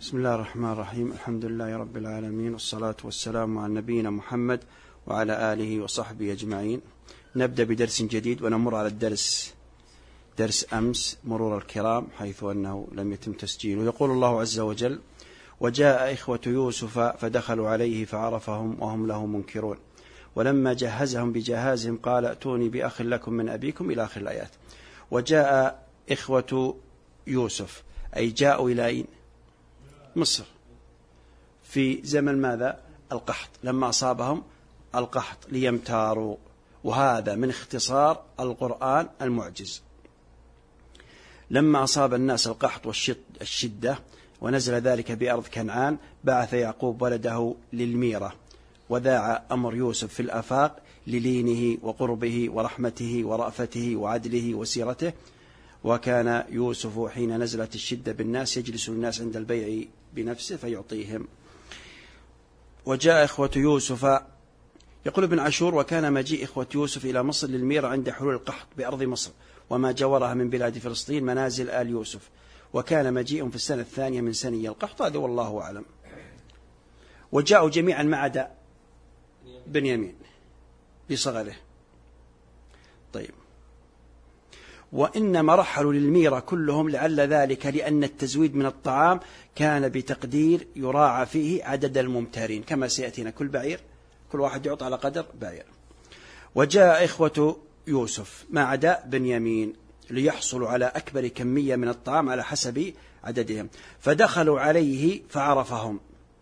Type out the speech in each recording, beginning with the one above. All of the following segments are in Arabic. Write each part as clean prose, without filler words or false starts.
بسم الله الرحمن الرحيم. الحمد لله رب العالمين، والصلاة والسلام على نبينا محمد وعلى آله وصحبه أجمعين. نبدأ بدرس جديد ونمر على درس أمس مرور الكرام، حيث أنه لم يتم تسجيله. يقول الله عز وجل: وجاء إخوة يوسف فدخلوا عليه فعرفهم وهم له منكرون، ولما جهزهم بجهازهم قال ائتوني بأخ لكم من أبيكم، إلى آخر الآيات. وجاء إخوة يوسف أي جاءوا إلى مصر في زمن ماذا؟ القحط، لما أصابهم القحط ليمتاروا، وهذا من اختصار القرآن المعجز. لما أصاب الناس القحط والشدة ونزل ذلك بأرض كنعان، بعث يعقوب ولده للميرة، وذاع أمر يوسف في الآفاق للينه وقربه ورحمته ورأفته وعدله وسيرته. وكان يوسف حين نزلت الشدة بالناس يجلس الناس عند البيع بنفسه فيعطيهم. وجاء إخوة يوسف، يقول ابن عاشور: وكان مجيء إخوة يوسف إلى مصر للميرة عند حلول القحط بأرض مصر وما جورها من بلاد فلسطين منازل آل يوسف، وكان مجيئهم في السنة الثانية من سني القحط، هذا والله أعلم. وجاءوا جميعا ما عدا بنيامين بصغره. طيب، وإنما رحلوا للميرة كلهم لعل ذلك لأن التزويد من الطعام كان بتقدير يراعى فيه عدد الممتارين، كما سيأتينا، كل بعير كل واحد يعطى على قدر بعير. وجاء إخوة يوسف ما عدا بنيامين ليحصلوا على أكبر كمية من الطعام على حسب عددهم، فدخلوا عليه فعرفهم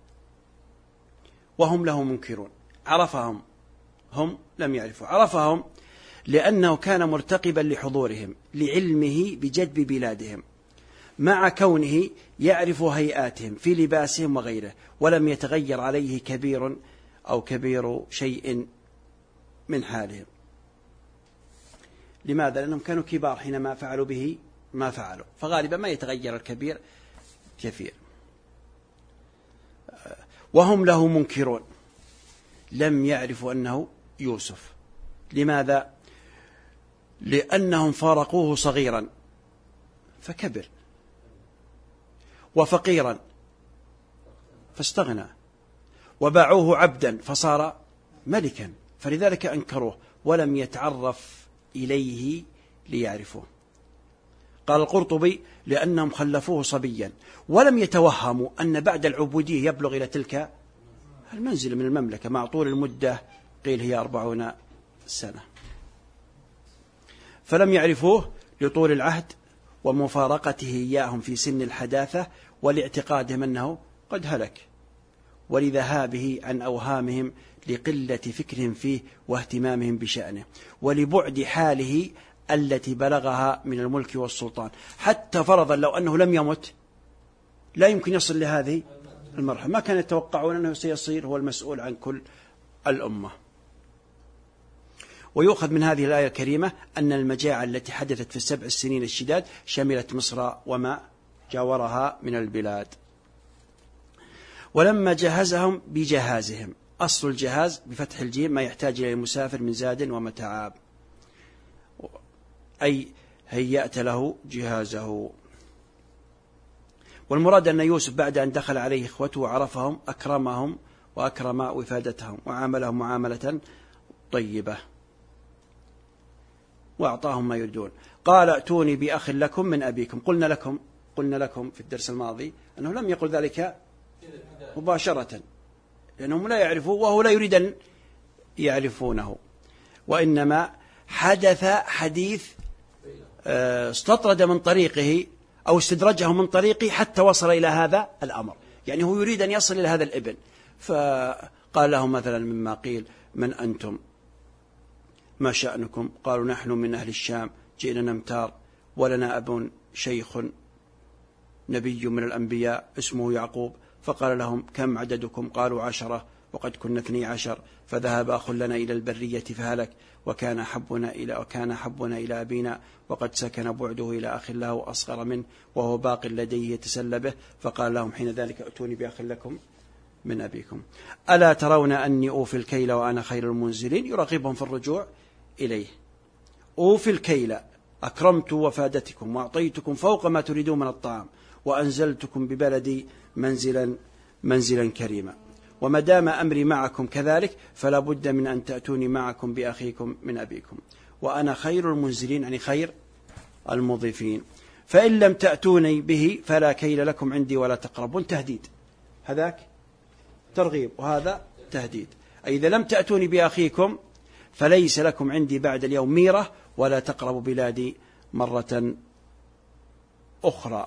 وهم له منكرون. عرفهم، هم لم يعرفوا. عرفهم لأنه كان مرتقبا لحضورهم لعلمه بجدب بلادهم، مع كونه يعرف هيئاتهم في لباسهم وغيره، ولم يتغير عليه كبير أو كبير شيء من حالهم. لماذا؟ لأنهم كانوا كبار حينما فعلوا به ما فعلوا، فغالبا ما يتغير الكبير كثير. وهم له منكرون، لم يعرفوا أنه يوسف. لماذا؟ لأنهم فارقوه صغيرا فكبر، وفقيرا فاستغنى، وباعوه عبدا فصار ملكا، فلذلك أنكروه ولم يتعرف إليه ليعرفوه. قال القرطبي: لأنهم خلفوه صبيا ولم يتوهموا أن بعد العبودية يبلغ إلى تلك المنزل من المملكة، مع طول المدة قيل هي 40 سنة، فلم يعرفوه لطول العهد ومفارقته إياهم في سن الحداثة، ولاعتقادهم أنه قد هلك، ولذهابه عن أوهامهم لقلة فكرهم فيه واهتمامهم بشأنه، ولبعد حاله التي بلغها من الملك والسلطان. حتى فرضا لو أنه لم يمت لا يمكن يصل لهذه المرحلة، ما كانوا يتوقعون أنه سيصير هو المسؤول عن كل الأمة. ويؤخذ من هذه الآية الكريمة أن المجاعة التي حدثت في 7 السنين الشداد شملت مصر وما جاورها من البلاد. ولما جهزهم بجهازهم، أصل الجهاز بفتح الجيم ما يحتاج إلى المسافر من زاد ومتعاب، أي هيأت له جهازه. والمراد أن يوسف بعد أن دخل عليه إخوته وعرفهم أكرمهم وأكرم وفادتهم وعاملهم معاملة طيبة وأعطاهم ما يريدون. قال ائتوني بأخ لكم من أبيكم. قلنا لكم في الدرس الماضي أنه لم يقل ذلك مباشرة، لأنهم لا يعرفوا وهو لا يريد أن يعرفونه، وإنما حدث حديث استطرد من طريقه أو استدرجه من طريقه حتى وصل إلى هذا الأمر، يعني هو يريد أن يصل إلى هذا الابن. فقال لهم مثلا مما قيل: من أنتم؟ ما شأنكم؟ قالوا: نحن من أهل الشام جئنا نمتار، ولنا أب شيخ نبي من الأنبياء اسمه يعقوب. فقال لهم: كم عددكم؟ قالوا: 10، وقد كنا 12. فذهب أخ لنا إلى البرية فهلك، وكان حبنا إلى أبينا، وقد سكن بعده إلى أخ له أصغر منه وهو باق لديه يتسلى به. فقال لهم حين ذلك: ائتوني بأخ لكم من أبيكم، ألا ترون أني أوفي الكيل وأنا خير المنزلين؟ يرغبهم في الرجوع إليه. أوفي الكيل، أكرمت وفادتكم وأعطيتكم فوق ما تريدون من الطعام، وأنزلتكم ببلدي منزلا كريما. وما دام أمري معكم كذلك فلا بد من أن تأتوني معكم بأخيكم من أبيكم، وأنا خير المنزلين، يعني خير المضيفين. فإن لم تأتوني به فلا كيل لكم عندي ولا تقربون. تهديد، هذاك ترغيب وهذا تهديد. أي إذا لم تأتوني بأخيكم فليس لكم عندي بعد اليوم ميرة ولا تقربوا بلادي مرة أخرى.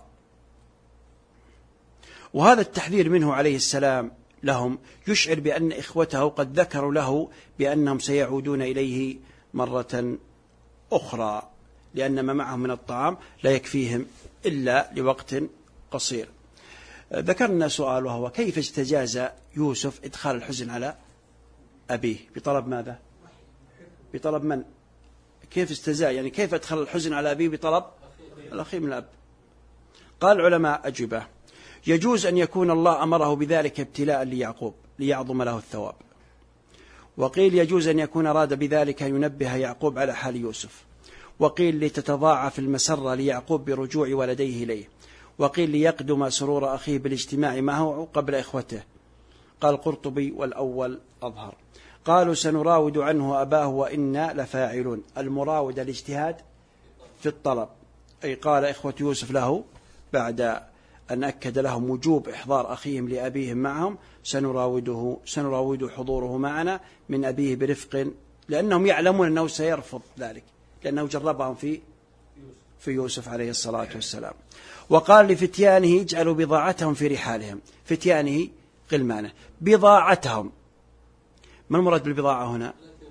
وهذا التحذير منه عليه السلام لهم يشعر بأن إخوته قد ذكروا له بأنهم سيعودون إليه مرة أخرى، لأن ما معهم من الطعام لا يكفيهم إلا لوقت قصير. ذكرنا سؤال، وهو كيف استجاز يوسف إدخال الحزن على أبيه؟ بطلب ماذا؟ بطلب من؟ كيف استجاز، يعني كيف أدخل الحزن على أبيه بطلب الأخي من الأب؟ قال العلماء أجوبة: يجوز أن يكون الله أمره بذلك ابتلاء ليعقوب ليعظم له الثواب، وقيل يجوز أن يكون أراد بذلك أن ينبه يعقوب على حال يوسف، وقيل لتتضاعف المسرة ليعقوب برجوع ولديه إليه، وقيل ليقدم سرور أخيه بالاجتماع معه قبل إخوته. قال القرطبي: والأول أظهر. قالوا: سنراود عنه أباه وإنا لفاعلون. المراود الاجتهاد في الطلب، أي قال إخوة يوسف له بعد أن أكد لهم وجوب إحضار أخيهم لأبيهم معهم: سنراود حضوره معنا من أبيه برفق، لأنهم يعلمون أنه سيرفض ذلك، لأنه جربهم في يوسف عليه الصلاة والسلام. وقال لفتيانه: اجعلوا بضاعتهم في رحالهم. فتيانه غلمانه، بضاعتهم. ما المراد بالبضاعة هنا؟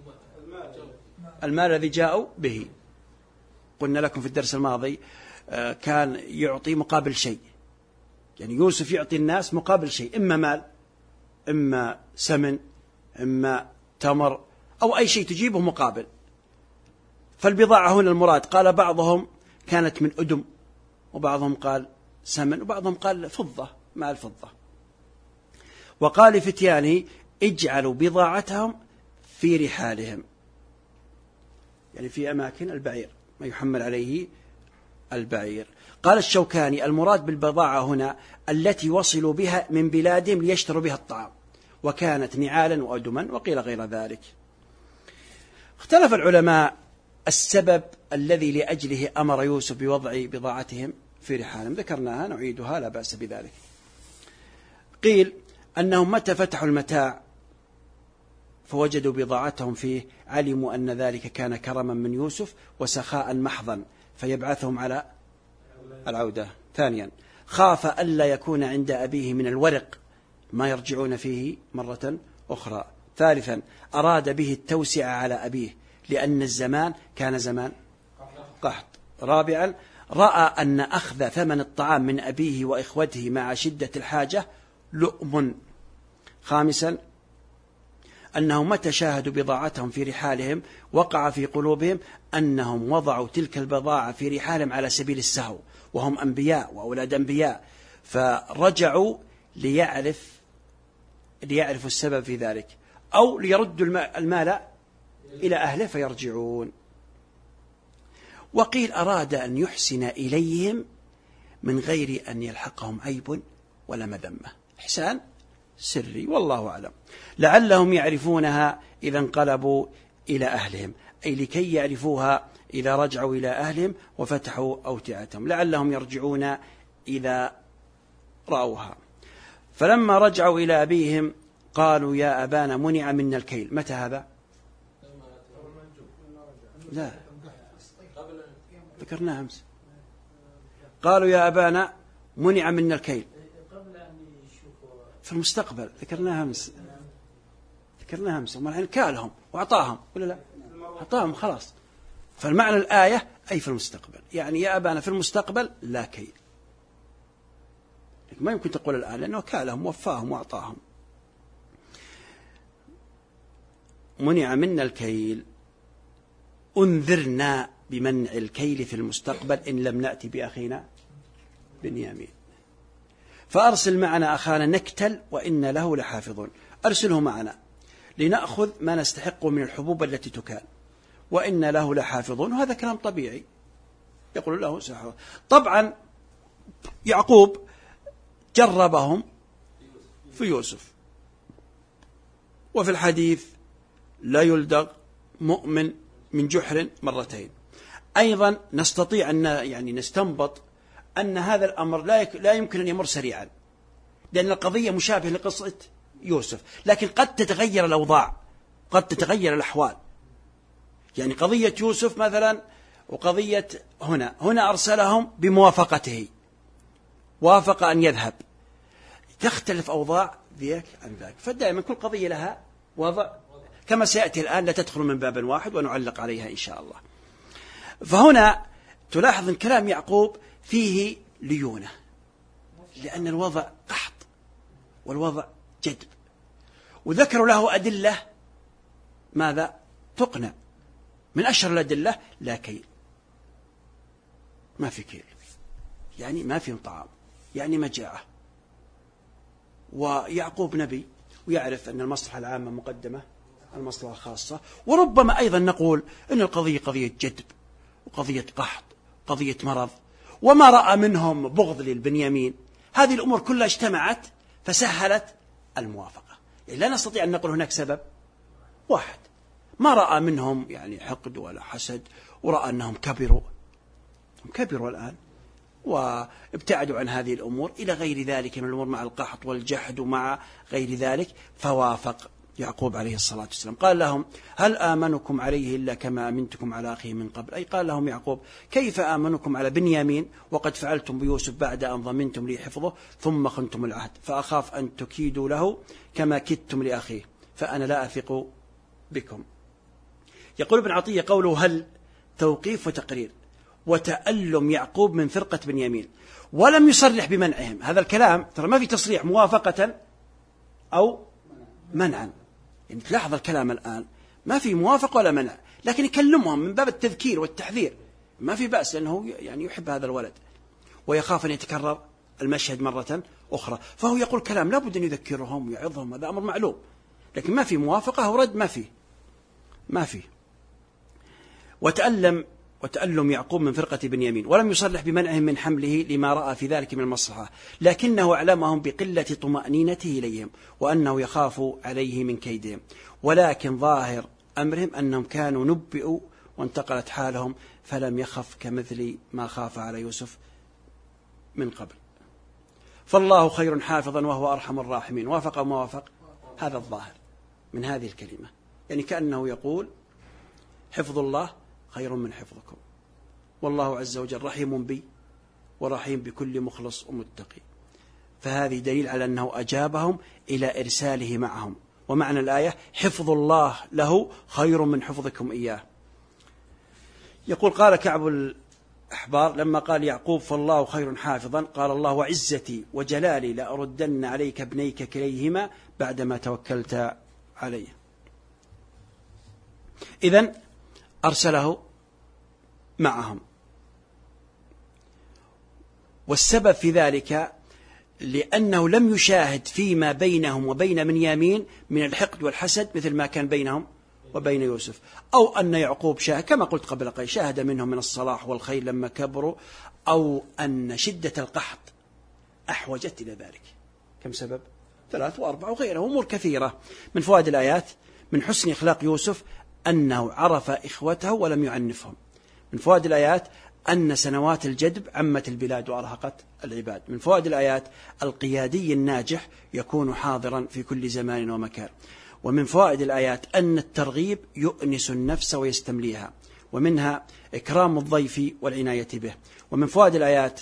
المال الذي جاءوا به. قلنا لكم في الدرس الماضي كان يعطي مقابل شيء، يعني يوسف يعطي الناس مقابل شيء، إما مال، إما سمن، إما تمر، أو أي شيء تجيبه مقابل. فالبضاعة هنا المراد، قال بعضهم كانت من أدم، وبعضهم قال سمن، وبعضهم قال فضة، مال فضة. وقال لفتيانه: اجعلوا بضاعتهم في رحالهم، يعني في أماكن البعير، ما يحمل عليه البعير. قال الشوكاني: المراد بالبضاعة هنا التي وصلوا بها من بلادهم ليشتروا بها الطعام، وكانت نعالا وأدما، وقيل غير ذلك. اختلف العلماء السبب الذي لأجله أمر يوسف بوضع بضاعتهم في رحالهم، ذكرناها نعيدها لا بأس بذلك. قيل أنهم متى فتحوا المتاع فوجدوا بضاعتهم فيه علموا أن ذلك كان كرما من يوسف وسخاء محضا فيبعثهم على العودة. ثانيا، خاف ألا يكون عند أبيه من الورق ما يرجعون فيه مرة أخرى. ثالثا، أراد به التوسعة على أبيه لأن الزمان كان زمان قحط. رابعا، رأى أن أخذ ثمن الطعام من أبيه وإخوته مع شدة الحاجة لؤم. خامسا، أنهم متى شاهدوا بضاعتهم في رحالهم وقع في قلوبهم أنهم وضعوا تلك البضاعة في رحالهم على سبيل السهو، وهم أنبياء وأولاد أنبياء، فرجعوا ليعرفوا السبب في ذلك، أو ليردوا المال إلى أهله فيرجعون. وقيل أراد أن يحسن إليهم من غير أن يلحقهم عيب ولا مذمة، إحسان سري، والله أعلم، لعلهم يعرفونها إذا انقلبوا إلى أهلهم، أي لكي يعرفوها إذا رجعوا إلى أهلهم وفتحوا أوتعتهم، لعلهم يرجعون إذا رأوها. فلما رجعوا إلى أبيهم قالوا: يا أبانا منع منا الكيل. متى هذا؟ لا، ذكرناها أمس. قالوا: يا أبانا منع منا الكيل في المستقبل، ذكرناها أمس. وما الحين كالهم وأعطاهم ولا لا؟ أعطاهم خلاص. فالمعنى الآية أي في المستقبل، يعني يا أبانا في المستقبل لا كيل. ما يمكن تقول الآن لأنه كالهم ووفاهم وأعطاهم. منع منا الكيل، أنذرنا بمنع الكيل في المستقبل إن لم نأتي بأخينا بنيامين، فأرسل معنا أخانا نكتل وإنا له لحافظون. أرسله معنا لنأخذ ما نستحق من الحبوب التي تكال، وإنا له لحافظون. وهذا كلام طبيعي، يقول له سحر. طبعا يعقوب جربهم في يوسف، وفي الحديث لا يلدغ مؤمن من جحر مرتين. أيضا نستطيع أن يعني نستنبط أن هذا الأمر لا يمكن أن يمر سريعا، لأن القضية مشابهة لقصة يوسف، لكن قد تتغير الأوضاع، قد تتغير الأحوال. يعني قضية يوسف مثلا وقضية هنا أرسلهم بموافقته، وافق أن يذهب، تختلف أوضاع ذيك عن ذاك، فدائما كل قضية لها وضع كما سيأتي الآن، لا تدخل من باب واحد ونعلق عليها إن شاء الله. فهنا تلاحظ أن كلام يعقوب فيه ليونة، لأن الوضع قحط والوضع جدب، وذكروا له أدلة ماذا تقنع. من أشهر الأدلة لا كيل، ما في كيل، يعني ما في طعام، يعني مجاعة. ويعقوب نبي ويعرف أن المصلحة العامة مقدمة على المصلحة الخاصة، وربما أيضا نقول أن القضية قضية جدب وقضية قحط، قضية مرض، وما رأى منهم بغض للبنيامين. هذه الأمور كلها اجتمعت فسهلت الموافقة. يعني لا نستطيع أن نقول هناك سبب واحد، ما رأى منهم يعني حقد ولا حسد، ورأى أنهم كبروا الآن وابتعدوا عن هذه الأمور إلى غير ذلك من الأمور، مع القحط والجحد ومع غير ذلك، فوافق يعقوب عليه الصلاة والسلام. قال لهم: هل آمنكم عليه إلا كما أمنتكم على أخيه من قبل؟ أي قال لهم يعقوب: كيف آمنكم على بنيامين وقد فعلتم بيوسف بعد أن ضمنتم لي حفظه ثم خنتم العهد، فأخاف أن تكيدوا له كما كدتم لأخيه، فأنا لا أثق بكم. يقول ابن عطية: قوله هل توقيف وتقرير وتألم يعقوب من فرقة بنيامين، ولم يصرح بمنعهم. هذا الكلام ترى ما في تصريح موافقة أو منعا، يعني تلاحظ الكلام الآن ما في موافقة ولا منع، لكن يكلمهم من باب التذكير والتحذير، ما في بأس، لأنه يعني يحب هذا الولد ويخاف أن يتكرر المشهد مرة أخرى، فهو يقول كلام لا بد أن يذكرهم ويعظهم، هذا أمر معلوم، لكن ما في موافقة ورد، ما في. وتألم يعقوب من فرقة بنيامين، ولم يصرح بمنعهم من حمله لما رأى في ذلك من المصلحة، لكنه أعلمهم بقلة طمأنينته إليهم وأنه يخاف عليه من كيدهم، ولكن ظاهر أمرهم أنهم كانوا نبئوا وانتقلت حالهم، فلم يخف كمثل ما خاف على يوسف من قبل. فالله خير حافظا وهو أرحم الراحمين. وافق أو ما وافق؟ هذا الظاهر من هذه الكلمة، يعني كأنه يقول حفظ الله خير من حفظكم، والله عز وجل رحيم بي ورحيم بكل مخلص ومتقي. فهذه دليل على أنه أجابهم إلى إرساله معهم. ومعنى الآية حفظ الله له خير من حفظكم إياه. يقول: قال كعب الأحبار لما قال يعقوب فالله خير حافظا، قال الله: وعزتي وجلالي لأردن عليك ابنيك كليهما بعدما توكلت عليه. إذن أرسله معهم، والسبب في ذلك لأنه لم يشاهد فيما بينهم وبين بنيامين من الحقد والحسد مثل ما كان بينهم وبين يوسف، أو أن يعقوب شاهد كما قلت قبل قليل، شاهد منهم من الصلاح والخير لما كبروا، أو أن شدة القحط أحوجت إلى ذلك. كم سبب؟ 3 و4 وغيره أمور كثيرة. من فوائد الآيات: من حسن إخلاق يوسف أنه عرف إخوته ولم يعنفهم. من فوائد الآيات: أن سنوات الجدب عمت البلاد وأرهقت العباد. من فوائد الآيات: القيادي الناجح يكون حاضرا في كل زمان ومكان. ومن فوائد الآيات: أن الترغيب يؤنس النفس ويستمليها، ومنها إكرام الضيف والعناية به. ومن فوائد الآيات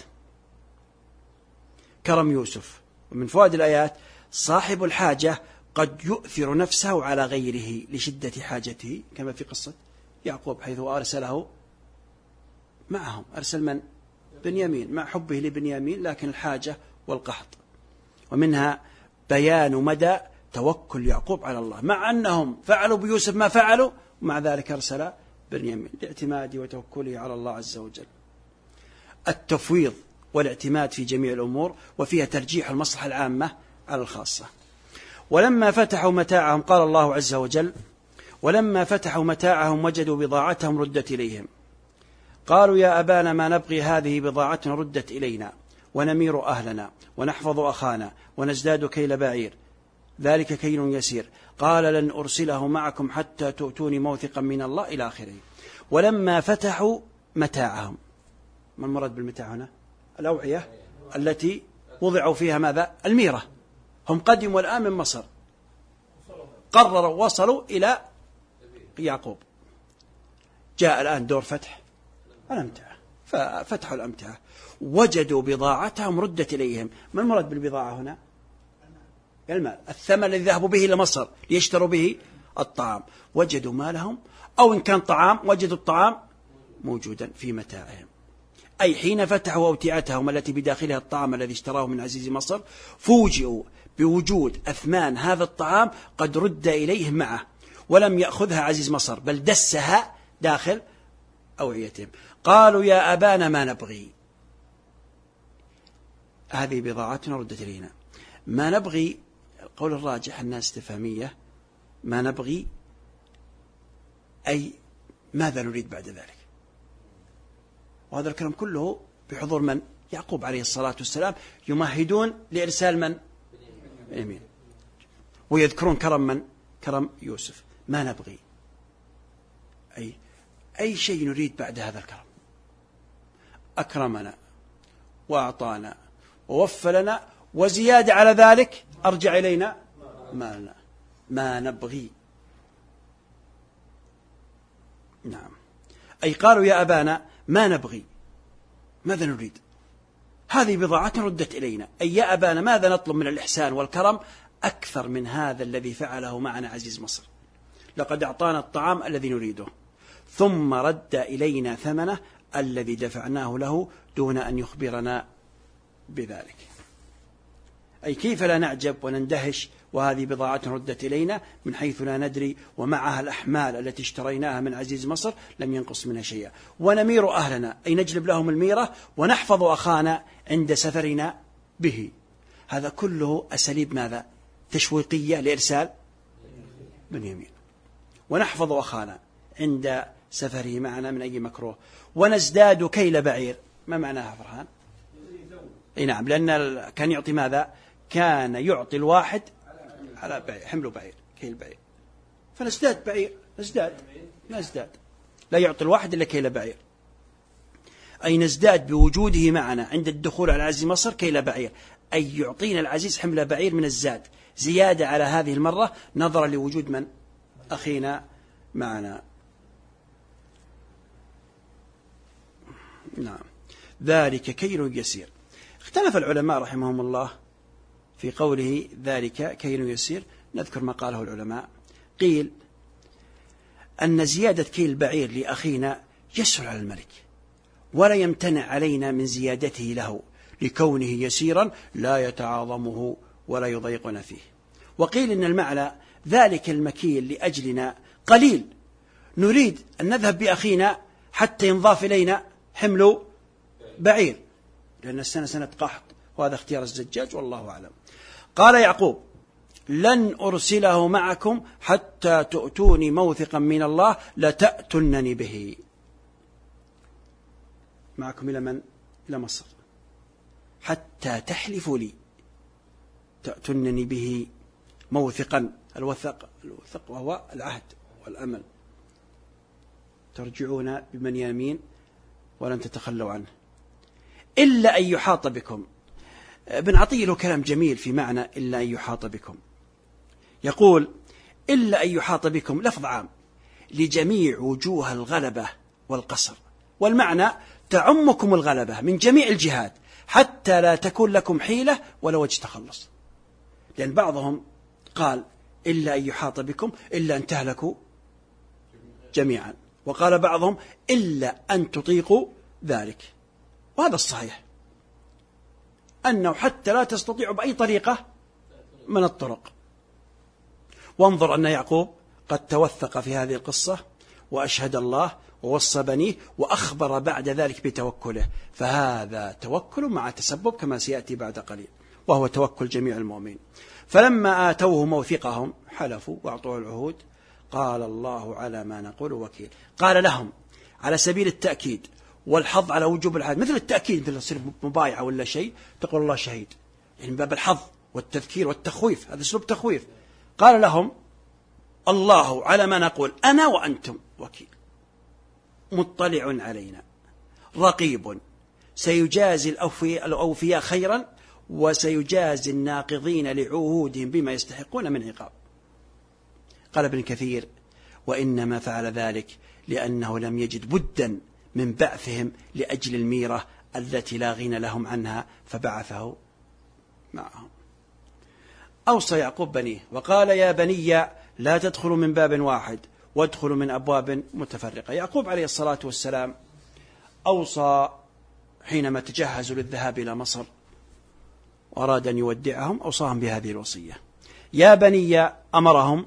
كرم يوسف. ومن فوائد الآيات: صاحب الحاجة قد يؤثر نفسه على غيره لشدة حاجته، كما في قصة يعقوب حيث أرسله معهم. أرسل من؟ بنيامين، مع حبه لبنيامين، لكن الحاجة والقحط. ومنها بيان مدى توكل يعقوب على الله، مع أنهم فعلوا بيوسف ما فعلوا، ومع ذلك أرسل بنيامين لاعتماده وتوكله على الله عز وجل. التفويض والاعتماد في جميع الأمور، وفيها ترجيح المصلحة العامة على الخاصة. ولما فتحوا متاعهم، قال الله عز وجل: ولما فتحوا متاعهم وجدوا بضاعتهم ردت إليهم، قالوا يا أبانا ما نبغي هذه بضاعتنا ردت إلينا ونمير أهلنا ونحفظ أخانا ونزداد كيل بعير ذلك كيل يسير قال لن أرسله معكم حتى تؤتوني موثقا من الله إلى آخره. ولما فتحوا متاعهم، ما المراد بالمتاع هنا؟ الأوعية التي وضعوا فيها ماذا؟ الميرة. هم قدموا الآن من مصر، قرروا وصلوا إلى يعقوب، جاء الآن دور فتح الأمتعة، ففتحوا الأمتعة وجدوا بضاعتهم ردت إليهم. ما المراد بالبضاعة هنا؟ المال، الثمن الذي ذهبوا به إلى مصر ليشتروا به الطعام. وجدوا مالهم، أو إن كان طعام وجدوا الطعام موجودا في متاعهم. أي حين فتحوا أوتعتهم التي بداخلها الطعام الذي اشتراه من عزيز مصر، فوجئوا بوجود أثمان هذا الطعام قد رد إليهم معه، ولم يأخذها عزيز مصر بل دسها داخل أوعيتهم. قالوا يا أبانا ما نبغي، هذه بضاعتنا ردت إلينا. ما نبغي، القول الراجح أنها استفهامية، ما نبغي أي ماذا نريد بعد ذلك. وهذا الكلام كله بحضور من؟ يعقوب عليه الصلاة والسلام، يمهدون لإرسال من؟ بنيامين، ويذكرون كرم من؟ كرم يوسف. ما نبغي أي شيء نريد بعد هذا الكرم. أكرمنا وأعطانا ووفى لنا، وزيادة على ذلك أرجع إلينا مالنا. ما نبغي، نعم، أي قالوا يا أبانا ما نبغي، ماذا نريد؟ هذه بضاعة ردت إلينا، أي يا أبانا ماذا نطلب من الإحسان والكرم أكثر من هذا الذي فعله معنا عزيز مصر؟ لقد أعطانا الطعام الذي نريده، ثم رد إلينا ثمنه الذي دفعناه له دون أن يخبرنا بذلك. أي كيف لا نعجب ونندهش وهذه بضاعة ردت إلينا من حيث لا ندري، ومعها الأحمال التي اشتريناها من عزيز مصر لم ينقص منها شيئا. ونمير أهلنا، أي نجلب لهم الميرة، ونحفظ أخانا عند سفرنا به. هذا كله أساليب ماذا؟ تشويقية لإرسال بنيامين. ونحفظ أخانا عند سفره معنا من أي مكروه. ونزداد كيل بعير، ما معناها فرحان؟ أي نعم، لأن كان يعطي ماذا؟ كان يعطي الواحد على بعير، حمله بعير، كيل بعير، فنزداد بعير، نزداد، لا يعطي الواحد إلا كيل بعير. أي نزداد بوجوده معنا عند الدخول على عزيز مصر كيل بعير، أي يعطينا العزيز حمل بعير من الزاد زيادة على هذه المرة، نظرا لوجود من؟ أخينا معنا. نعم، ذلك كيل يسير. اختلف العلماء رحمهم الله في قوله ذلك كيل يسير. نذكر ما قاله العلماء. قيل أن زيادة كيل بعير لأخينا يسهل على الملك، ولا يمتنع علينا من زيادته له، لكونه يسيرا لا يتعاظمه ولا يضيقنا فيه. وقيل إن المعنى ذلك المكيل لأجلنا قليل، نريد أن نذهب بأخينا حتى ينضاف إلينا حمل بعير، لأن السنة سنة قحط، وهذا اختيار الزجاج والله أعلم. قال يعقوب لن أرسله معكم حتى تؤتوني موثقا من الله لتأتنني به. معكم إلى من؟ إلى مصر، حتى تحلفوا لي، تأتنني به موثقا. الوثق وهو العهد والأمل، ترجعون ببنيامين ولن تتخلوا عنه إلا أن يحاط بكم. ابن عطية له كلام جميل في معنى إلا أن يحاط بكم. يقول إلا أن يحاط بكم لفظ عام لجميع وجوه الغلبة والقصر، والمعنى تعمكم الغلبة من جميع الجهات حتى لا تكون لكم حيلة ولا وجه تخلص. لأن بعضهم قال إلا أن يحاط بكم إلا أن تهلكوا جميعا، وقال بعضهم إلا أن تطيقوا ذلك. وهذا الصحيح، أنه حتى لا تستطيعوا بأي طريقة من الطرق. وانظر أن يعقوب قد توثق في هذه القصة وأشهد الله ووصى بنيه وأخبر بعد ذلك بتوكله، فهذا توكل مع تسبب كما سيأتي بعد قليل، وهو توكل جميع المؤمنين. فلما آتوه موثقهم حلفوا وأعطوه العهود. قال الله على ما نقول وكيل. قال لهم على سبيل التأكيد والحظ على وجوب العهد، مثل التأكيد، مثل تصير مبايعة ولا شيء تقول الله شهيد، يعني من باب الحظ والتذكير والتخويف، هذا أسلوب تخويف. قال لهم الله على ما نقول أنا وأنتم وكيل، مطلع علينا رقيب، سيجازي الأوفياء خيرا وسيجازي الناقضين لعهودهم بما يستحقون من عقاب. قال ابن كثير وإنما فعل ذلك لأنه لم يجد بدا من بعثهم لأجل الميرة التي لا غنى لهم عنها فبعثه معهم. أوصى يعقوب بنيه وقال يا بني لا تدخلوا من باب واحد وادخلوا من أبواب متفرقة. يعقوب عليه الصلاة والسلام أوصى حينما تجهزوا للذهاب إلى مصر وأراد أن يودعهم، أوصاهم بهذه الوصية. يا بني أمرهم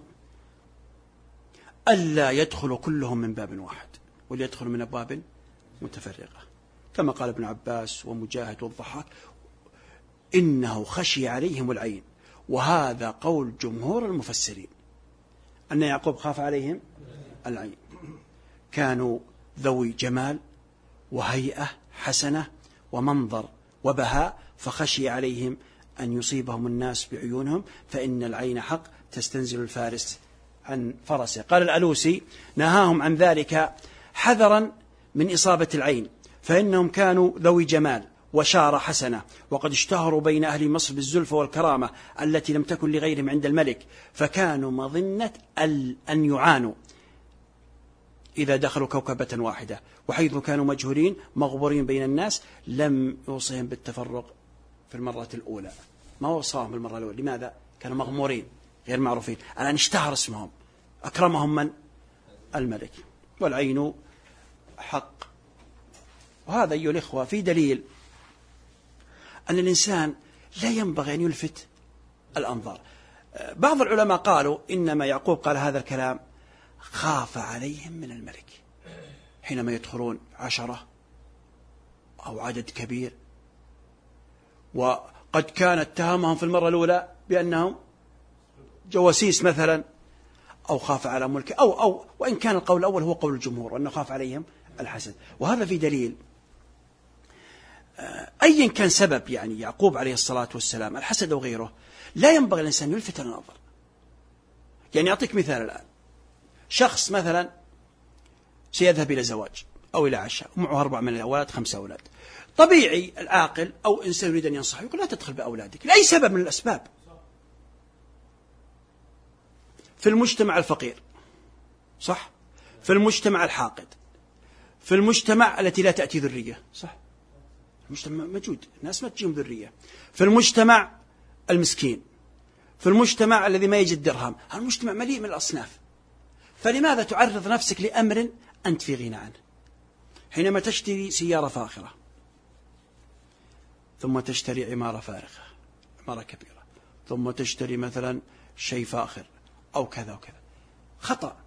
ألا يدخلوا كلهم من باب واحد وليدخلوا من أبواب متفرقة، كما قال ابن عباس ومجاهد والضحاك إنه خشي عليهم العين، وهذا قول جمهور المفسرين أن يعقوب خاف عليهم العين. كانوا ذوي جمال وهيئة حسنة ومنظر وبهاء، فخشي عليهم أن يصيبهم الناس بعيونهم، فإن العين حق تستنزل الفارس عن فرسه. قال الألوسي نهاهم عن ذلك حذرا من إصابة العين، فإنهم كانوا ذوي جمال وشارة حسنة، وقد اشتهروا بين أهل مصر بالزلفة والكرامة التي لم تكن لغيرهم عند الملك، فكانوا مظنة أن يعانوا إذا دخلوا كوكبة واحدة، وحيث كانوا مجهولين مغبورين بين الناس لم يوصهم بالتفرق في المرة الأولى. ما وصاهم بالمرة الأولى، لماذا؟ كانوا مغمورين غير معروفين. الآن اشتهر اسمهم، أكرمهم من؟ الملك. والعين حق. وهذا أيها الإخوة في دليل أن الإنسان لا ينبغي أن يلفت الأنظار. بعض العلماء قالوا إنما يعقوب قال هذا الكلام خاف عليهم من الملك حينما يدخلون 10 أو عدد كبير، وقد كان اتهمهم في المرة الأولى بأنهم جواسيس مثلا، أو خاف على ملك، أو وإن كان القول الأول هو قول الجمهور وأنه خاف عليهم الحسد. وهذا في دليل أيا كان سبب يعني يعقوب عليه الصلاة والسلام الحسد أو غيره، لا ينبغي الإنسان يلفت النظر. يعني أعطيك مثال الآن، شخص مثلا سيذهب إلى زواج أو إلى عشاء ومعه 4 من الأولاد 5 أولاد، طبيعي العاقل أو إنسان يريد أن ينصح يقول لا تدخل بأولادك لأي سبب من الأسباب. في المجتمع الفقير صح، في المجتمع الحاقد، في المجتمع التي لا تأتي ذرية صح، المجتمع موجود الناس ما تجيهم ذرية، في المجتمع المسكين، في المجتمع الذي ما يجد درهم، المجتمع مليء من الأصناف. فلماذا تعرض نفسك لأمر أنت في غنى عنه؟ حينما تشتري سيارة فاخرة ثم تشتري عمارة فارغة، عمارة كبيرة، ثم تشتري مثلا شيء فاخر أو كذا وكذا، خطأ.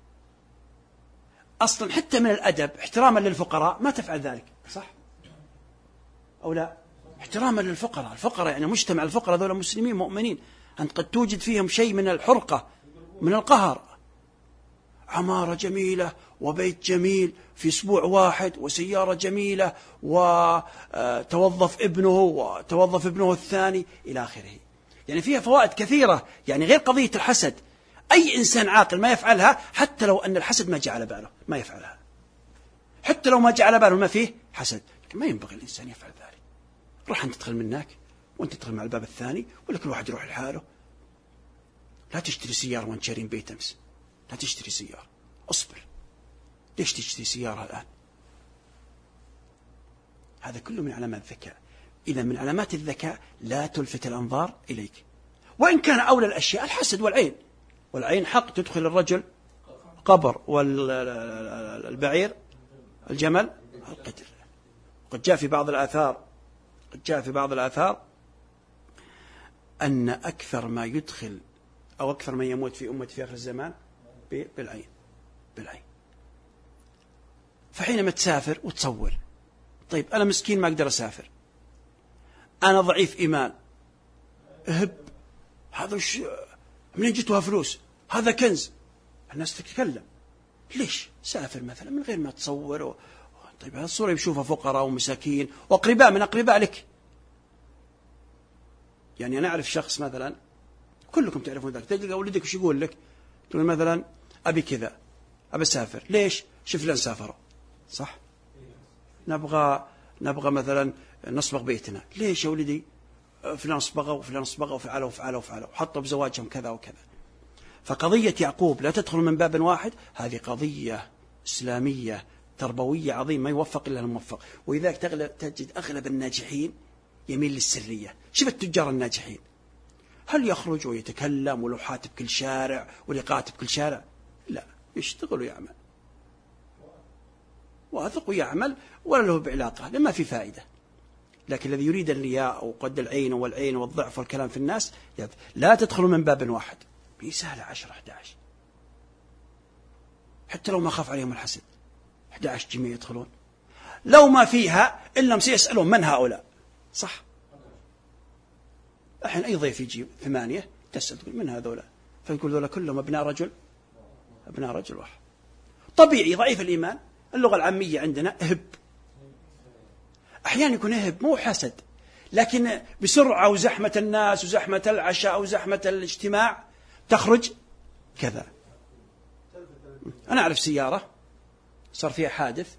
أصلا حتى من الأدب احتراما للفقراء ما تفعل ذلك صح أو لا؟ احتراما للفقراء، الفقراء يعني مجتمع الفقراء ذولا مسلمين مؤمنين، أنت قد توجد فيهم شيء من الحرقة من القهر. عمارة جميلة وبيت جميل في أسبوع واحد وسيارة جميلة وتوظف ابنه الثاني إلى آخره، يعني فيها فوائد كثيرة، يعني غير قضية الحسد. أي إنسان عاقل ما يفعلها، حتى لو أن الحسد ما جعل باله ما يفعلها، حتى لو ما جعل باله ما فيه حسد، ما ينبغي الإنسان يفعل ذلك. روح أنت تدخل منك وأنت تدخل مع الباب الثاني، ولا كل واحد يروح لحاله. لا تشتري سيارة وأنت شارين بيت أمس، لا تشتري سيارة، أصبر. ليش تشتري سيارة الآن؟ هذا كله من علامات الذكاء. إذا من علامات الذكاء لا تلفت الأنظار إليك، وإن كان أولى الأشياء الحسد والعين. والعين حق تدخل الرجل قبر، والبعير الجمل القدر. قد جاء في بعض الآثار أن أكثر ما يدخل أو أكثر من يموت في أمة في آخر الزمان بالعين. فحينما تسافر وتصور، طيب أنا مسكين ما أقدر أسافر، أنا ضعيف إيمان، هذا منين جتوها فلوس، هذا كنز، الناس تتكلم. ليش سافر مثلا من غير ما تصور طيب هذه الصورة يشوفها فقراء ومساكين وأقرباء من أقرباء لك. يعني أنا أعرف شخص مثلا، كلكم تعرفون ذلك، تجد ولدك وش يقول لك؟ تقول مثلا أبي كذا، أبي أسافر. ليش؟ شوف لنا سافروا، صح؟ نبغى مثلا نصبغ بيتنا. ليش يا ولدي؟ فلان صبغوا وفلان صبغوا وفعلوا وفعلوا وفعلوا وحطوا بزواجهم كذا وكذا. فقضية يعقوب لا تدخل من باب واحد، هذه قضية إسلامية تربوية عظيمة، ما يوفق إلا الموفق. ولذلك تجد أغلب الناجحين يميل للسرية. شوف التجار الناجحين، هل يخرج ويتكلم ولوحات بكل شارع ولقاءات بكل شارع؟ لا، يشتغل ويعمل، واثق ويعمل ولا له بعلاقة، لما في فائدة. لكن الذي يريد الرياء وقد العين والعين والضعف والكلام في الناس، لا تدخلوا من باب واحد. سهلة 10 11، حتى لو ما خاف عليهم الحسد 11 جميع يدخلون. لو ما فيها إنهم سيسألون من هؤلاء، صح؟ الحين أي ضيف يجي 8 تسأل تقول من هذولا، فيقول ذولا كلهم أبناء رجل واحد. طبيعي ضعيف الإيمان، اللغة العامية عندنا اهب. أحيانا يكون اهب مو حسد، لكن بسرعة وزحمة الناس وزحمة العشاء وزحمة الاجتماع تخرج كذا. أنا أعرف سيارة صار فيها حادث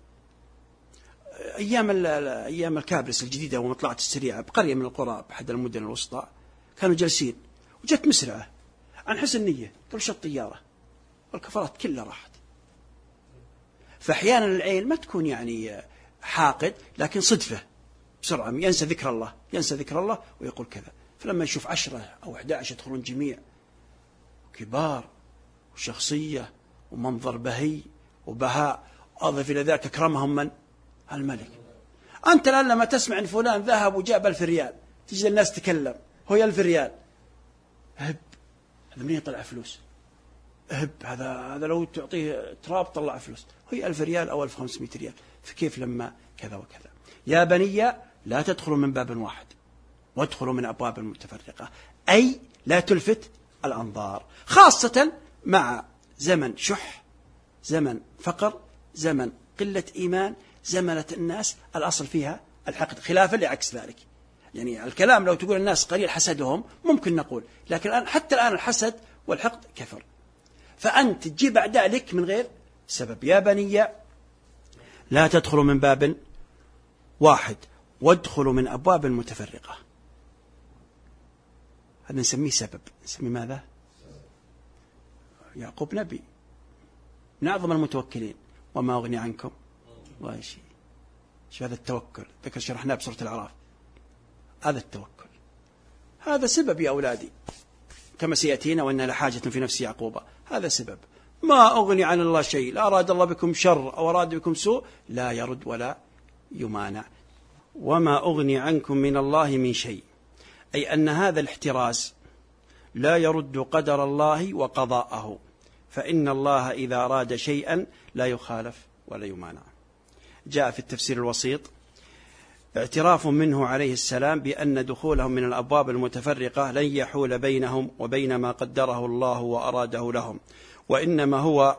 أيام الكابرس الجديدة ومطلعة السريعة بقرية من القرى بأحد المدن الوسطى، كانوا جالسين وجت مسرعة عن حسن نية، قالوا شو الطيارة، والكفرات كلها راحت. فأحيانا العين ما تكون يعني حاقد، لكن صدفة بسرعة ينسى ذكر الله ويقول كذا. فلما يشوف 10 أو 11 يدخلون جميع كبار وشخصية ومنظر بهي وبهاء، أضف إلى ذلك أكرمهم من؟ الملك. أنت الآن لما تسمع أن فلان ذهب وجاب 1000 ريال، تجد الناس تكلم، هو 1000 ريال، هب هذا منين يطلع فلوس؟ هب هذا لو تعطيه تراب طلع فلوس، هي 1000 ريال أو 1500 ريال، فكيف لما كذا وكذا؟ يا بني لا تدخلوا من باب واحد وادخلوا من أبواب متفرقة، أي لا تلفت الأنظار، خاصة مع زمن شح، زمن فقر، زمن قلة إيمان، زمنة الناس الأصل فيها الحقد، خلافا لعكس ذلك. يعني الكلام لو تقول الناس قليل حسدهم ممكن نقول، لكن الآن حتى الآن الحسد والحقد كثر، فأنت تجي بعد ذلك من غير سبب. يا بني لا تدخلوا من باب واحد وادخلوا من أبواب متفرقة. هذا نسميه سبب، نسميه ماذا؟ يعقوب نبي من أعظم المتوكلين، وما أغني عنكم الله شيء. شو هذا التوكل؟ ذكر شرحناه بسورة الأعراف. هذا التوكل هذا سبب يا أولادي، كما سيأتينا وإن لحاجة في نفس يعقوب. هذا سبب، ما أغني عن الله شيء، لا أراد الله بكم شر أو أراد بكم سوء لا يرد ولا يمانع. وما أغني عنكم من الله من شيء، أي أن هذا الاحتراز لا يرد قدر الله وقضاءه، فإن الله إذا أراد شيئا لا يخالف ولا يمانع. جاء في التفسير الوسيط اعتراف منه عليه السلام بأن دخولهم من الأبواب المتفرقة لن يحول بينهم وبين ما قدره الله وأراده لهم، وإنما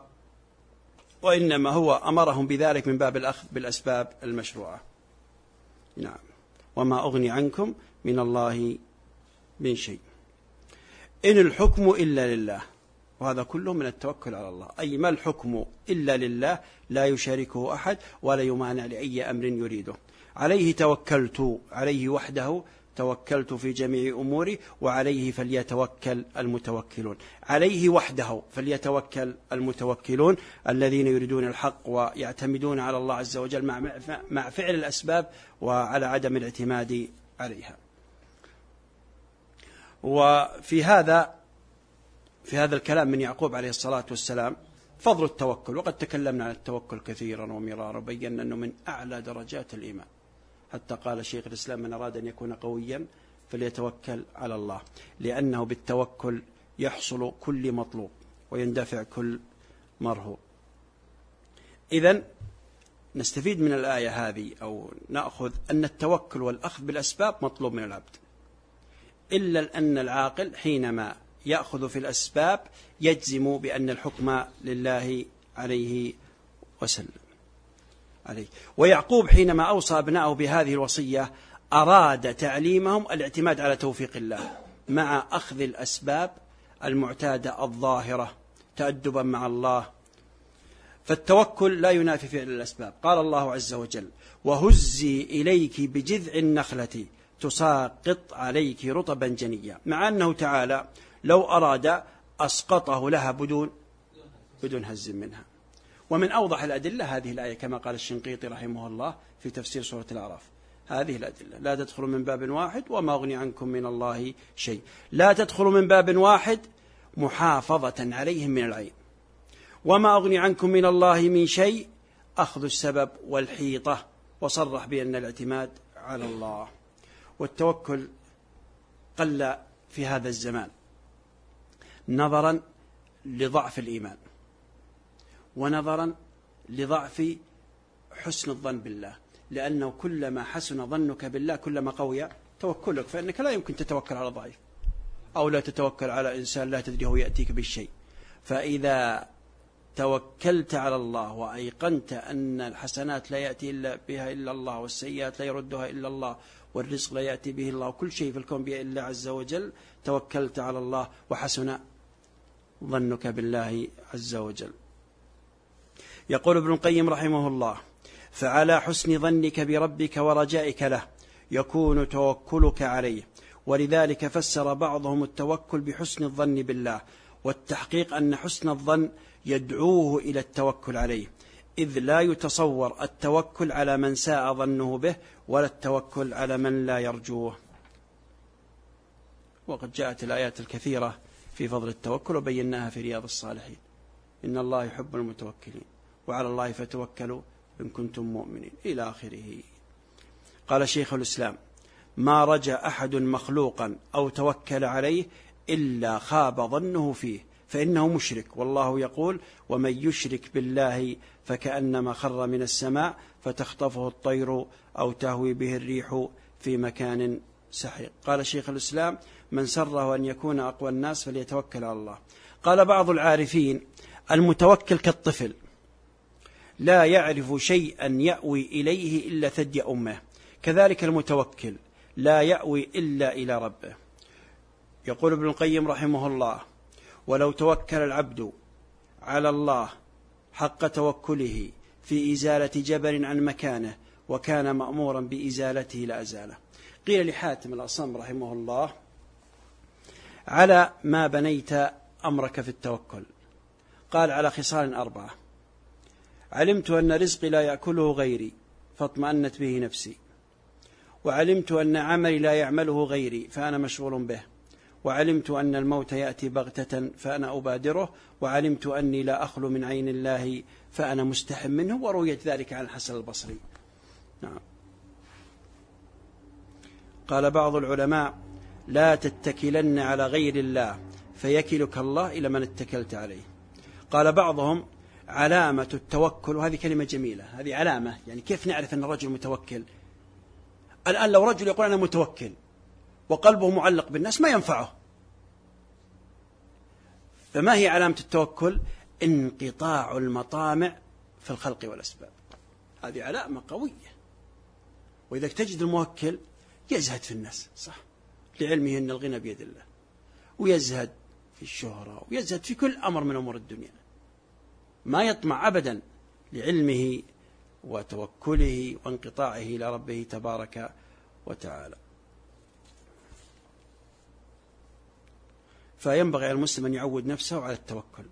هو أمرهم بذلك من باب الأخذ بالأسباب المشروعة. نعم، وما أغني عنكم من الله من شيء، إن الحكم إلا لله، وهذا كله من التوكل على الله، أي ما الحكم إلا لله، لا يشاركه أحد ولا يمانع لأي أمر يريده. عليه توكلت، عليه وحده توكلت في جميع أموري، وعليه فليتوكل المتوكلون. عليه وحده فليتوكل المتوكلون الذين يريدون الحق ويعتمدون على الله عز وجل مع فعل الأسباب وعلى عدم الاعتماد عليها. وفي هذا الكلام من يعقوب عليه الصلاة والسلام فضل التوكل، وقد تكلمنا عن التوكل كثيرا ومرارا، وبينا أنه من أعلى درجات الإيمان، حتى قال شيخ الإسلام من أراد أن يكون قويا فليتوكل على الله، لأنه بالتوكل يحصل كل مطلوب ويندفع كل مرهوب. إذن نستفيد من الآية هذه أو نأخذ أن التوكل والأخذ بالأسباب مطلوب من العبد، إلا أن العاقل حينما يأخذ في الأسباب يجزم بأن الحكم لله عليه وسلم. عليه. ويعقوب حينما أوصى أبنائه بهذه الوصية أراد تعليمهم الاعتماد على توفيق الله مع أخذ الأسباب المعتادة الظاهرة تأدبا مع الله. فالتوكل لا ينافي فعل الأسباب. قال الله عز وجل: وهزي إليك بجذع النخلة تساقط عليك رطبا جنيا، مع أنه تعالى لو أراد أسقطه لها بدون هز منها. ومن أوضح الأدلة هذه الآية كما قال الشنقيطي رحمه الله في تفسير سورة الأعراف: هذه الأدلة لا تدخلوا من باب واحد وما أغني عنكم من الله شيء. لا تدخلوا من باب واحد محافظة عليهم من العين، وما أغني عنكم من الله من شيء أخذ السبب والحيطة، وصرح بأن الاعتماد على الله. والتوكل قل في هذا الزمان نظرا لضعف الإيمان، ونظرا لضعف حسن الظن بالله، لأنه كلما حسن ظنك بالله كلما قوي توكلك، فإنك لا يمكن تتوكل على ضعيف أو لا تتوكل على إنسان لا تدري هو يأتيك بالشيء. فإذا توكلت على الله وأيقنت أن الحسنات لا يأتي بها إلا الله، والسيئات لا يردها إلا الله، والرزق لا يأتي به الله، وكل شيء في الكون بإذن الله عز وجل، توكلت على الله وحسن ظنك بالله عز وجل. يقول ابن القيم رحمه الله: فعلى حسن ظنك بربك ورجائك له يكون توكلك عليه. ولذلك فسر بعضهم التوكل بحسن الظن بالله، والتحقيق أن حسن الظن يدعوه إلى التوكل عليه، إذ لا يتصور التوكل على من ساء ظنه به، ولا التوكل على من لا يرجوه. وقد جاءت الآيات الكثيرة في فضل التوكل وبيناها في رياض الصالحين: إن الله يحب المتوكلين وعلى الله فتوكلوا إن كنتم مؤمنين إلى آخره. قال شيخ الإسلام: ما رجا أحد مخلوقا أو توكل عليه إلا خاب ظنه فيه، فإنه مشرك. والله يقول: ومن يشرك بالله فكأنما خر من السماء فتخطفه الطير أو تهوي به الريح في مكان سحيق. قال شيخ الإسلام: من سره أن يكون أقوى الناس فليتوكل على الله. قال بعض العارفين: المتوكل كالطفل لا يعرف شيئا يأوي إليه إلا ثدي أمه، كذلك المتوكل لا يأوي إلا إلى ربه. يقول ابن القيم رحمه الله: ولو توكل العبد على الله حق توكله في إزالة جبل عن مكانه وكان مأمورا بإزالته لأزاله. قيل لحاتم الأصم رحمه الله: على ما بنيت أمرك في التوكل؟ قال: على خصال 4: علمت أن رزقي لا يأكله غيري فاطمأنت به نفسي، وعلمت أن عملي لا يعمله غيري فأنا مشغول به، وعلمت أن الموت يأتي بغتة فأنا أبادره، وعلمت أني لا أخلو من عين الله فأنا مستحم منه. ورويت ذلك عن الحسن البصري. نعم. قال بعض العلماء: لا تتكلن على غير الله فيكلك الله إلى من اتكلت عليه. قال بعضهم: علامة التوكل، وهذه كلمة جميلة، هذه علامة، يعني كيف نعرف أن الرجل متوكل؟ الآن لو رجل يقول أنا متوكل وقلبه معلق بالناس ما ينفعه. فما هي علامة التوكل؟ انقطاع المطامع في الخلق والأسباب. هذه علامة قوية. وإذا تجد الموكل يزهد في الناس، صح، لعلمه أن الغنى بيد الله، ويزهد في الشهرة، ويزهد في كل أمر من أمور الدنيا، ما يطمع أبدا، لعلمه وتوكله وانقطاعه إلى ربه تبارك وتعالى. فينبغي على المسلم أن يعود نفسه على التوكل،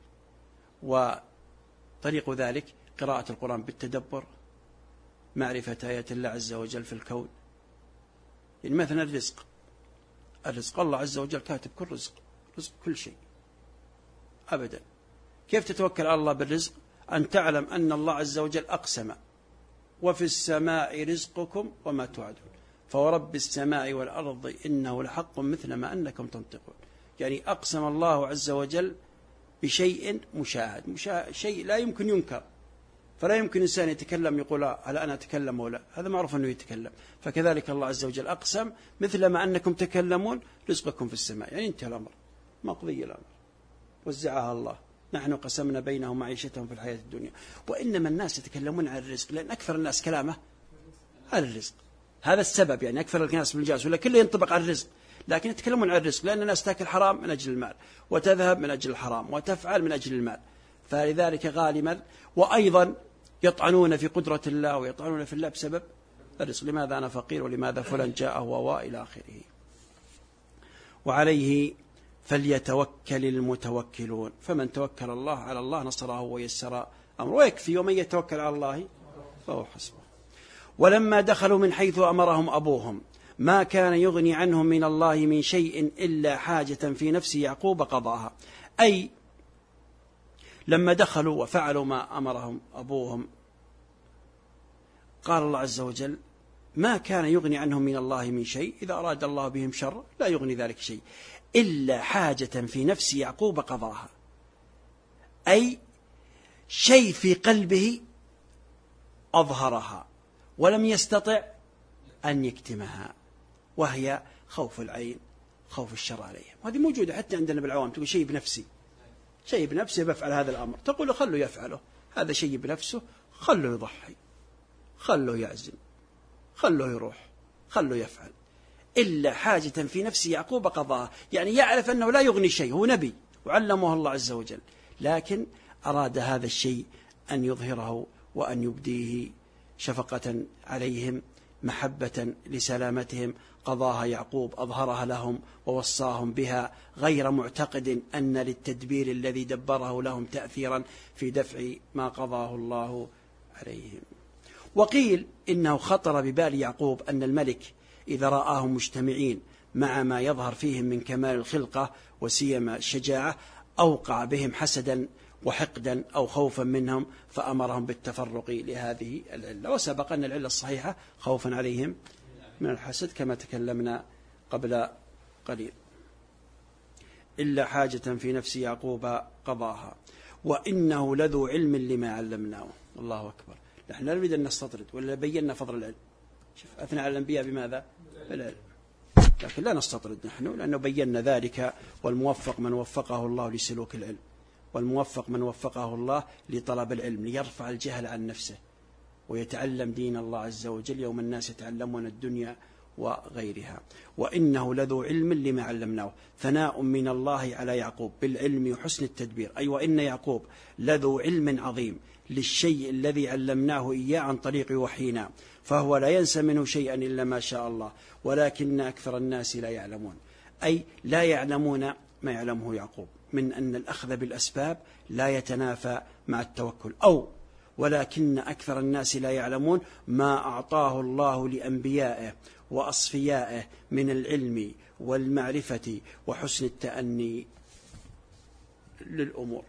وطريق ذلك قراءة القرآن بالتدبر، معرفة آيات الله عز وجل في الكون. يعني مثلا الرزق الله عز وجل كاتب كل رزق كل شيء أبدا. كيف تتوكل على الله بالرزق؟ أن تعلم أن الله عز وجل أقسم: وفي السماء رزقكم وما توعدون، فورب السماء والأرض إنه لحق مثل ما أنكم تنطقون. يعني أقسم الله عز وجل بشيء مشاهد، شيء لا يمكن ينكر، فلا يمكن إنسان يتكلم يقول هل أنا أتكلم ولا، هذا معروف أنه يتكلم. فكذلك الله عز وجل أقسم: مثل ما أنكم تكلمون رزقكم في السماء، يعني انتهى الأمر، مقضي الأمر، وزعها الله نحن قسمنا بينهم معيشتهم في الحياة الدنيا. وإنما الناس يتكلمون عن الرزق لأن أكثر الناس كلامه عن الرزق، هذا السبب، يعني أكثر الناس بالجالس ولا كله ينطبق على الرزق، لكن يتكلمون عن الرزق لأن الناس تأكل حرام من أجل المال، وتذهب من أجل الحرام، وتفعل من أجل المال، فلذلك غالبا. وأيضا يطعنون في قدرة الله ويطعنون في الله بسبب الرزق، لماذا أنا فقير ولماذا فلان جاءه وإلى آخره. وعليه فليتوكل المتوكلون، فمن توكل الله على الله نصره ويسر أمره، ويكفي، ومن يتوكل على الله فهو حسبه. ولما دخلوا من حيث أمرهم أبوهم ما كان يغني عنهم من الله من شيء إلا حاجة في نفس يعقوب قضاها، أي لما دخلوا وفعلوا ما أمرهم أبوهم قال الله عز وجل ما كان يغني عنهم من الله من شيء، إذا أراد الله بهم شر لا يغني ذلك شيء إلا حاجة في نفس يعقوب قضاها، أي شيء في قلبه أظهرها ولم يستطع أن يكتمها، وهي خوف العين، خوف الشر عليهم. وهذه موجودة حتى عندنا بالعوام، تقول شيء بنفسي، شيء بنفسه بفعل هذا الأمر، تقول خلوا يفعله، هذا شيء بنفسه، خلوا يضحي، خلوا يعزم، خلوا يروح، خلوا يفعل. إلا حاجة في نفس يعقوب قضاها، يعني يعرف أنه لا يغني شيء، هو نبي وعلمه الله عز وجل، لكن أراد هذا الشيء أن يظهره وأن يبديه شفقة عليهم، محبة لسلامتهم، قضاها يعقوب، أظهرها لهم ووصاهم بها، غير معتقد أن للتدبير الذي دبره لهم تأثيرا في دفع ما قضاه الله عليهم. وقيل إنه خطر ببال يعقوب أن الملك إذا رآهم مجتمعين مع ما يظهر فيهم من كمال الخلقة وسيما الشجاعة أوقع بهم حسدا وحقدا أو خوفا منهم، فأمرهم بالتفرق لهذه العلة. وسبق أن العلة الصحيحة خوفا عليهم من الحسد كما تكلمنا قبل قليل. إلا حاجة في نفس يعقوب قضاها وإنه لذو علم لما علمناه. الله أكبر. نحن لا نريد أن نستطرد ولا بينا فضل العلم. شوف أثنى على الأنبياء بماذا؟ بالعلم، لكن لا نستطرد نحن، لأنه بينا ذلك. والموفق من وفقه الله لسلوك العلم، والموفق من وفقه الله لطلب العلم ليرفع الجهل عن نفسه ويتعلم دين الله عز وجل، يوم الناس يتعلمون الدنيا وغيرها. وإنه لذو علم لما علمناه، ثناء من الله على يعقوب بالعلم وحسن التدبير، أي وإن يعقوب لذو علم عظيم للشيء الذي علمناه إياه عن طريق وحينا، فهو لا ينسى منه شيئا إلا ما شاء الله، ولكن أكثر الناس لا يعلمون، أي لا يعلمون ما يعلمه يعقوب من أن الأخذ بالأسباب لا يتنافى مع التوكل، أو ولكن أكثر الناس لا يعلمون ما أعطاه الله لأنبيائه وأصفيائه من العلم والمعرفة وحسن التأني للأمور.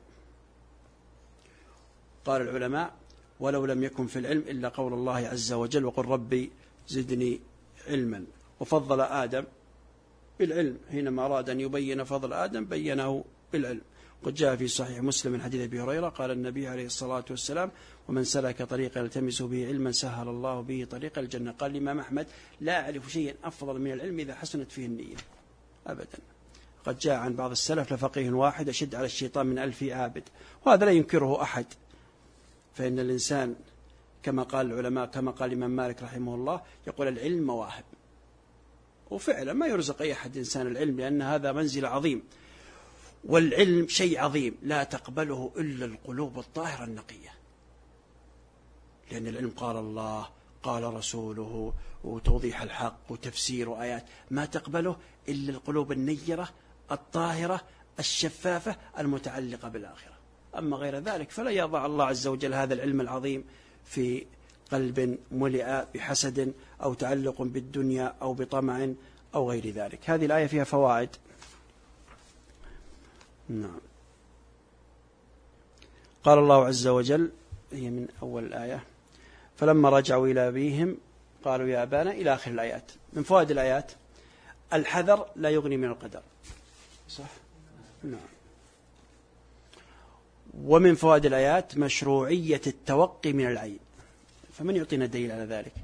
قال العلماء ولو لم يكن في العلم إلا قول الله عز وجل وقل ربي زدني علما، وفضل آدم بالعلم، حينما أراد أن يبين فضل آدم بينه بالعلم. قد جاء في صحيح مسلم من حديث أبي هريرة قال النبي عليه الصلاة والسلام ومن سلك طريقا يلتمس به علما سهل الله به طريق الجنة. قال الإمام أحمد لا أعرف شيئا أفضل من العلم إذا حسنت فيه النية أبدا. قد جاء عن بعض السلف لفقيه واحد أشد على الشيطان من 1000 عابد، وهذا لا ينكره أحد، فإن الإنسان كما قال العلماء كما قال الإمام مالك رحمه الله يقول العلم مواهب، وفعلا ما يرزق أي أحد إنسان العلم، لأن هذا منزل عظيم، والعلم شيء عظيم لا تقبله إلا القلوب الطاهرة النقية، لأن العلم قال الله قال رسوله وتوضيح الحق وتفسير آيات، ما تقبله إلا القلوب النيرة الطاهرة الشفافة المتعلقة بالآخرة. أما غير ذلك فلا يضع الله عز وجل هذا العلم العظيم في قلب ملئ بحسد أو تعلق بالدنيا أو بطمع أو غير ذلك. هذه الآية فيها فوائد. نعم. قال الله عز وجل، هي من أول الآية، فلما رجعوا إلى أبيهم قالوا يا أبانا إلى آخر الآيات. من فوائد الآيات الحذر لا يغني من القدر، صح؟ نعم. ومن فوائد الآيات مشروعية التوقي من العين، فمن يعطينا دليل على ذلك؟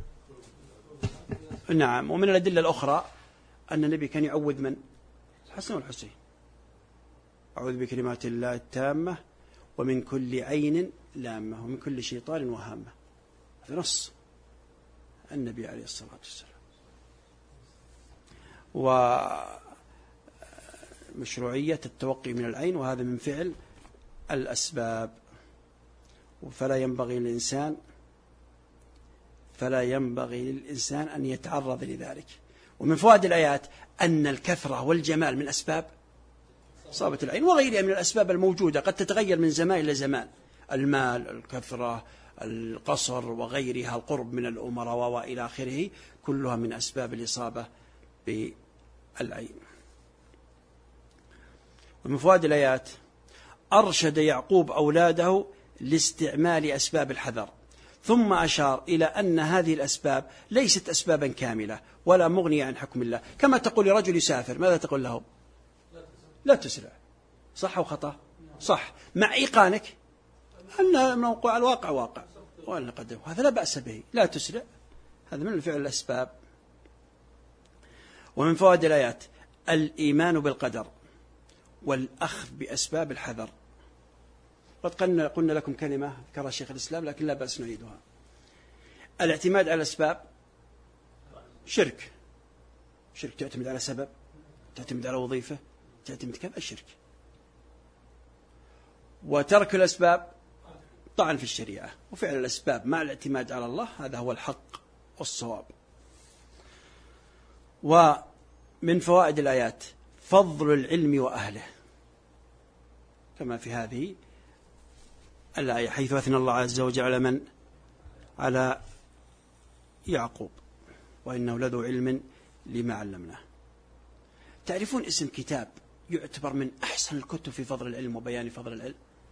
نعم. ومن الأدلة الأخرى أن النبي كان يعوذ من؟ الحسن والحسين، أعوذ بكلمات الله التامة ومن كل عين لامة ومن كل شيطان وهامة. هذا نص النبي عليه الصلاة والسلام. ومشروعية التوقي من العين، وهذا من فعل الأسباب، فلا ينبغي للإنسان أن يتعرض لذلك. ومن فوائد الآيات أن الكثرة والجمال من أسباب إصابة العين، وغيرها من الأسباب الموجودة قد تتغير من زمان إلى زمان، المال، الكثرة، القصر وغيرها، القرب من الأمراء وإلى آخره، كلها من أسباب الإصابة بالعين. ومن فوائد الآيات أرشد يعقوب أولاده لاستعمال أسباب الحذر، ثم أشار إلى أن هذه الأسباب ليست أسبابا كاملة ولا مغنية عن حكم الله. كما تقول لرجل يسافر، ماذا تقول له؟ لا تسرع. صح أو خطأ؟ صح، مع إيقانك أن موقع الواقع واقع وأن قدم، هذا لا بأس به، لا تسرع، هذا من الفعل الأسباب. ومن فوائد الآيات الإيمان بالقدر والأخذ بأسباب الحذر. قد قلنا لكم كلمة ذكرها شيخ الإسلام لكن لا بأس نعيدها. الاعتماد على الأسباب شرك تعتمد على سبب، تعتمد على وظيفة، تعتمد كذا، شرك. وترك الأسباب طعن في الشريعة، وفعل الأسباب مع الاعتماد على الله هذا هو الحق والصواب. ومن فوائد الآيات فضل العلم وأهله، كما في هذه الآية حيث أثنى الله عز وجل على من؟ على يعقوب، وإنه لذو علم لما علمناه. تعرفون اسم كتاب يعتبر من أحسن الكتب في فضل العلم وبيان فضل العلم؟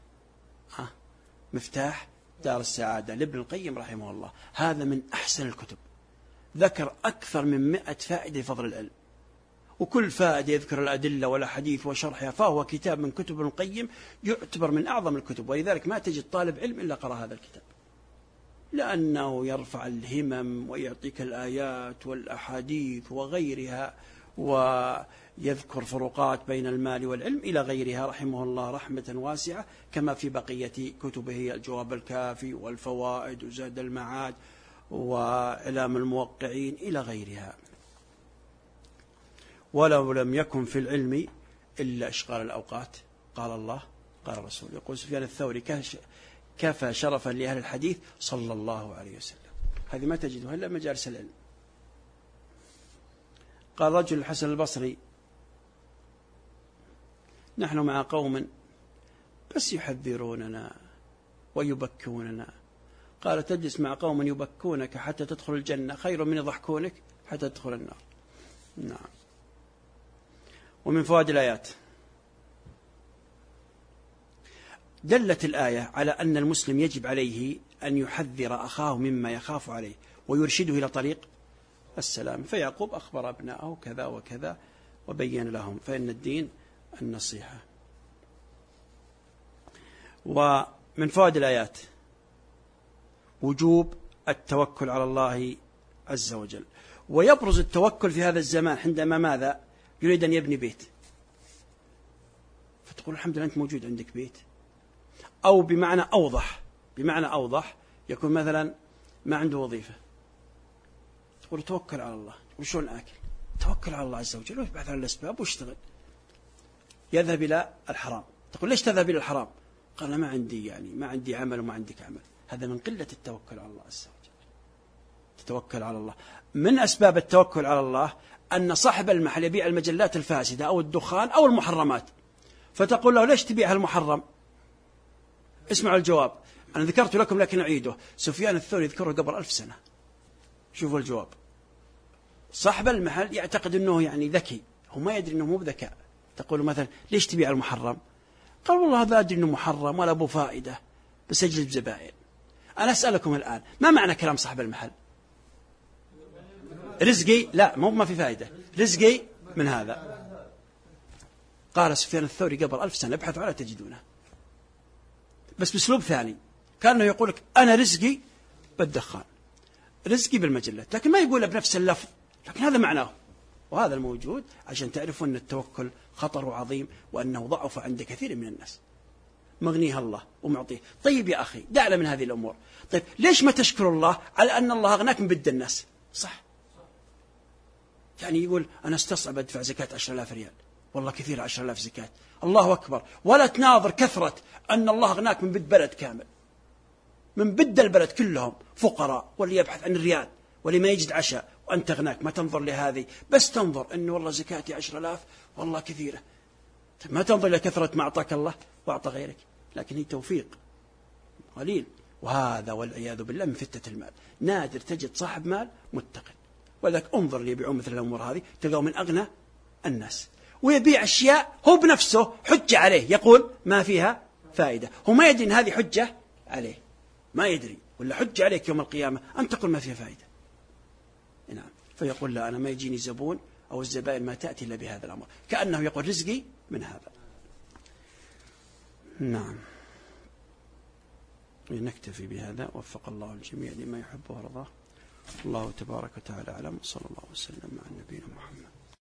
مفتاح دار السعادة لابن القيم رحمه الله. هذا من أحسن الكتب، ذكر أكثر من 100 فائدة فضل العلم، وكل فائدة يذكر الأدلة والحديث وشرحها، فهو كتاب من كتب ابن القيم يعتبر من أعظم الكتب. ولذلك ما تجد طالب علم إلا قرأ هذا الكتاب، لأنه يرفع الهمم ويعطيك الآيات والأحاديث وغيرها، ويذكر فروقات بين المال والعلم إلى غيرها رحمه الله رحمة واسعة، كما في بقية كتبه الجواب الكافي والفوائد وزاد المعاد وإعلام الموقعين إلى غيرها. ولو لم يكن في العلم إلا إشغال الأوقات، قال الله قال الرسول. يقول سفيان الثوري كفى شرفا لأهل الحديث صلى الله عليه وسلم. هذه ما تجدها إلا مجالس العلم. قال رجل الحسن البصري نحن مع قوم بس يحذروننا ويبكوننا. قال تجلس مع قوم يبكونك حتى تدخل الجنة خير من يضحكونك حتى تدخل النار. نعم. ومن فوائد الآيات دلت الآية على أن المسلم يجب عليه أن يحذر أخاه مما يخاف عليه ويرشده إلى طريق السلام. فيعقوب أخبر أبنائه كذا وكذا وبين لهم، فإن الدين النصيحة. ومن فوائد الآيات وجوب التوكل على الله عز وجل. ويبرز التوكل في هذا الزمان عندما ماذا؟ يريد أن يبني بيت، فتقول الحمد لله أنت موجود عندك بيت. أو بمعنى أوضح يكون مثلا ما عنده وظيفة، تقول توكل على الله. وشون آكل؟ توكل على الله عز وجل ويبحث عن الأسباب واشتغل. يذهب إلى الحرام، تقول ليش تذهب إلى الحرام؟ قال ما عندي عمل وما عندك عمل. هذا من قلة التوكل على الله عز وجل. تتوكل على الله. من أسباب التوكل على الله أن صاحب المحل يبيع المجلات الفاسدة أو الدخان أو المحرمات، فتقول له ليش تبيع المحرم؟ اسمعوا الجواب، أنا ذكرت لكم لكن أعيده. سفيان الثوري يذكره قبل 1000 سنة. شوفوا الجواب. صاحب المحل يعتقد أنه ذكي، هو ما يدري أنه مو بذكاء. تقول مثلا ليش تبيع المحرم؟ قال والله هذا أدري أنه محرم ولا أبو فائدة بس أجلب زبائن. أنا أسألكم الآن ما معنى كلام صاحب المحل؟ رزقي؟ لا، ما في فائدة، رزقي من هذا. قال سفيان الثوري قبل 1000 سنة ابحثوا على تجدونه، بس بأسلوب ثاني. كأنه يقول لك أنا رزقي بالدخان، رزقي بالمجلات، لكن ما يقولها بنفس اللفظ، لكن هذا معناه. وهذا الموجود عشان تعرفوا أن التوكل خطر عظيم، وأنه ضعف عند كثير من الناس. مغنيها الله ومعطيه. طيب يا أخي دعنا من هذه الأمور. طيب ليش ما تشكر الله على أن الله أغناك من بد الناس؟ صح، يعني يقول أنا استصعب أدفع زكاة 10,000 ريال، والله كثير 10,000 زكاة، الله أكبر. ولا تناظر كثرة أن الله أغناك من بد بلد كامل، من بد البلد كلهم فقراء، واللي يبحث عن الريال واللي ما يجد عشاء، وأنت أغناك. ما تنظر لهذه، بس تنظر أنه والله زكاتي 10,000 والله كثيرة. ما تنظر لكثرة ما أعطاك الله وأعطى غيرك، لكن هي توفيق قليل. وهذا والعياذ بالله من فتة المال. نادر تجد صاحب مال متقن، ولذلك انظر اللي يبيعون مثل الأمور هذه تلقاه من أغنى الناس، ويبيع أشياء هو بنفسه حجة عليه، يقول ما فيها فائدة. هو ما يدري أن هذه حجة عليه، ما يدري، ولا حجة عليك يوم القيامة أن تقول ما فيها فائدة. نعم. فيقول لا، أنا ما يجيني زبون أو الزبائن ما تأتي إلا بهذا الأمر، كأنه يقول رزقي من هذا. نعم. نكتفي بهذا، وفق الله الجميع لما يحب ويرضاه. الله تبارك وتعالى أعلم، صلى الله وسلم على نبينا محمد.